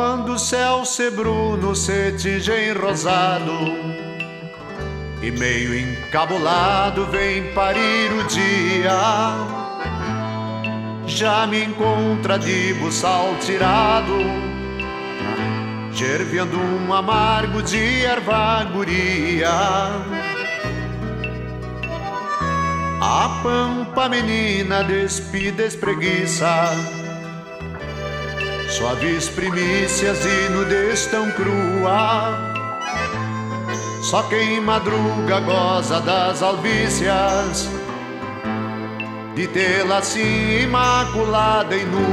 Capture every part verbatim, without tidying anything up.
Quando o céu se bruno se tinge em rosado e meio encabulado vem parir o dia, já me encontra de buçal tirado, gerviando um amargo de erva guria. A pampa menina despe despreguiça, suaves primícias de nudez tão crua. Só quem madruga goza das alvícias de tê-la assim imaculada e nua.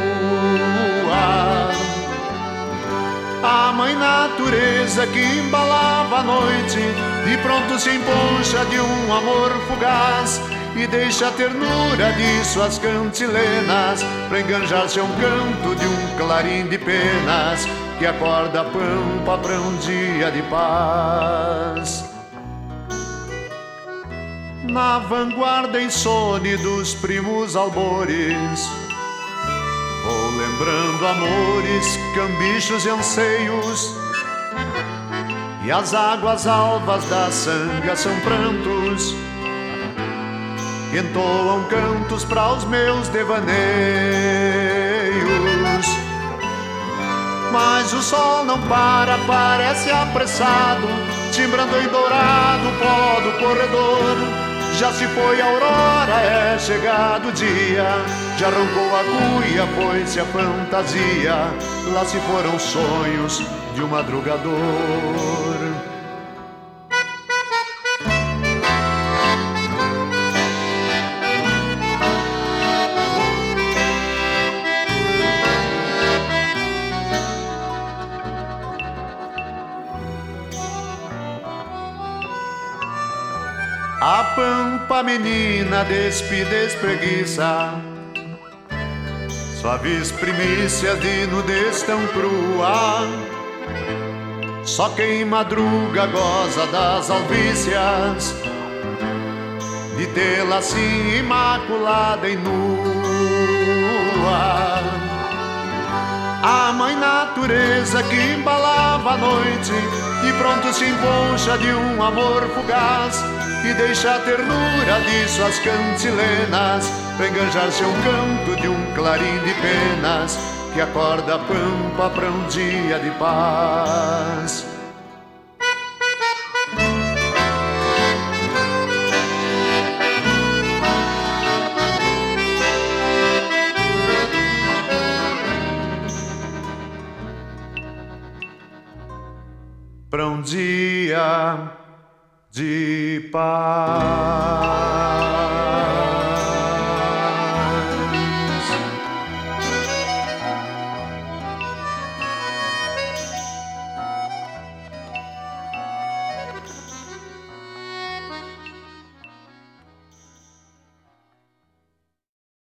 A mãe natureza que embalava a noite, de pronto se emponcha de um amor fugaz e deixa a ternura de suas cantilenas pra enganjar-se a um canto de um clarim de penas que acorda a pampa pra um dia de paz. Na vanguarda insone dos primos albores, vou lembrando amores, cambichos e anseios, e as águas alvas da sanga são prantos, entoam cantos para os meus devaneios. Mas o sol não para, parece apressado, timbrando em dourado o pó do corredor. Já se foi a aurora, é chegado o dia, já arrancou a cuia, foi-se a fantasia, lá se foram os sonhos de um madrugador. A pampa menina despe despreguiça, suaves primícias de nudez tão crua. Só quem madruga goza das alvícias de tê-la assim imaculada e nua. A mãe natureza que embalava a noite, de pronto se emponcha de um amor fugaz e deixa a ternura de suas cantilenas pra enganjar-se a um canto de um clarim de penas que acorda a pampa pra um dia de paz. Pra um dia de paz.